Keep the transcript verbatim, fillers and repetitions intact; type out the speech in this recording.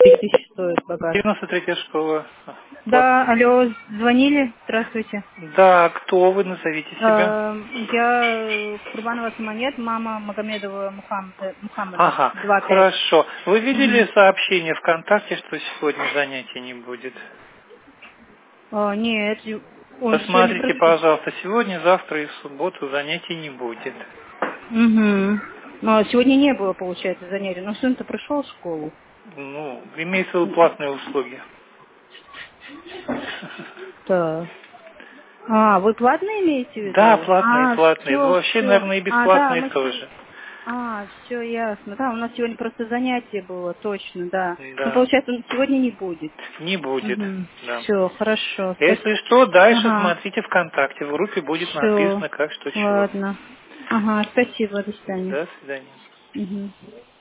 тысячи стоит багаж. девяносто третья школа. Вот. Да, алло, звонили? Здравствуйте. Да, кто вы, назовите себя? Э, Я Курбанова Саманет, мама Магомедова Мухаммада, Мухаммада Ага, два пять. хорошо. Вы видели Мгм. сообщение ВКонтакте, что сегодня занятий не будет? Э, Нет, он сегодня Посмотрите, просто... пожалуйста, сегодня, завтра и в субботу занятий не будет. Угу. Но сегодня не было, получается, занятий. Но сын-то пришел в школу. Ну, имеется в виду платные услуги. Так. А, вы платные имеете в Да, виду? платные, А, платные. все, Вообще, все. наверное, и А, да, бесплатные мы сегодня... тоже. А, все ясно. Да, у нас сегодня просто занятие было, точно, да. Ну, Да, получается, он сегодня не будет. не будет, Угу. да. Все, хорошо. Спасибо. Если что, дальше Ага. смотрите ВКонтакте. В группе будет Все. написано, как, что, чего. Ладно. Ага, спасибо. До свидания. До свидания. Угу.